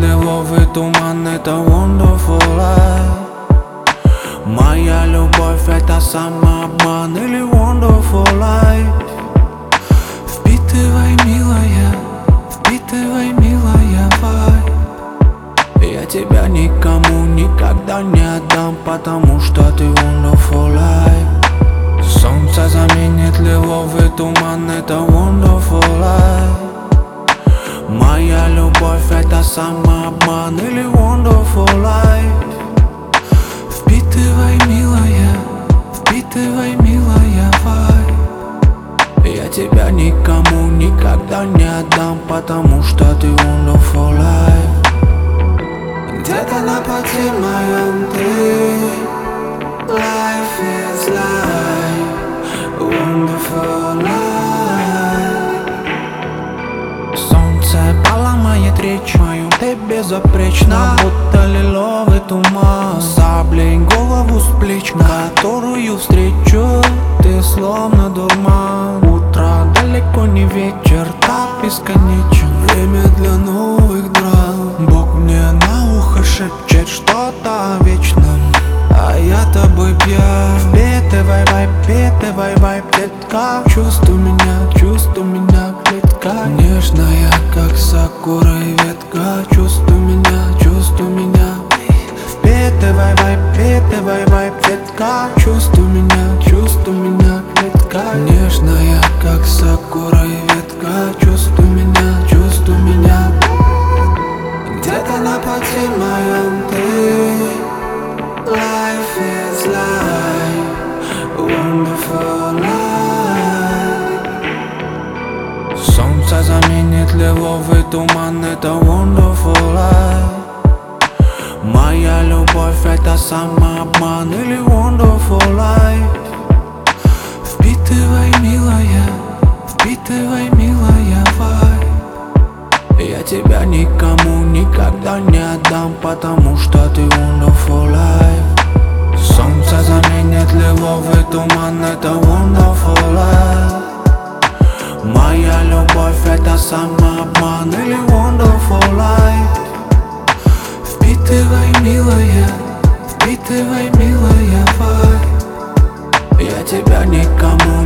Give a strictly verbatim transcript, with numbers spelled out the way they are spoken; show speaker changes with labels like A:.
A: лиловый туман, это wonderful life. Моя любовь — это самообман или wonderful life. Впитывай, милая, впитывай, милая, vibe. Я тебя никому никогда не отдам, потому что ты wonderful life. Солнце заменит лиловый туман, это wonderful life. Моя любовь — это самообман или wonderful life. Впитывай, милая, впитывай, милая, vibe. Я тебя никому никогда не отдам, потому что ты wonderful life. Где-то на пути моем ты. Life is life, wonderful life. Солнце поломает речь мою, ты безупречна, будто лиловый туман. Саблей голову с плеч, которую встречу, ты словно дурман. Утро далеко не вечер, так бесконечен. Время для новых драм. Бог мне на ухо шепчет что-то о вечном, а я тобой пьян. Впитывай вайб, впитывай вайб, детка. Чувствуй меня, чувствуй меня, клетка. Нежная, как сакура и ветка. Чувствуй меня, чувствуй меня. Впитывай вайб, впитывай вайб, детка. Чувствуй меня, чувствуй меня, клетка. Нежная, как сакура и ветка. Чувствуй меня, чувствуй меня. Где-то на пути моем ты. Life is life, wonderful life. Солнце заменит лиловый туман, это wonderful life. Моя любовь — это самообман или wonderful life. Впитывай, милая, впитывай, милая, vibe. Я тебя никому никогда не отдам, потому что ты wonderful life. Солнце заменит лиловый туман, это wonderful life. Моя любовь — это самообман или wonderful life. Впитывай, милая, впитывай, милая, vibe. Я тебя никому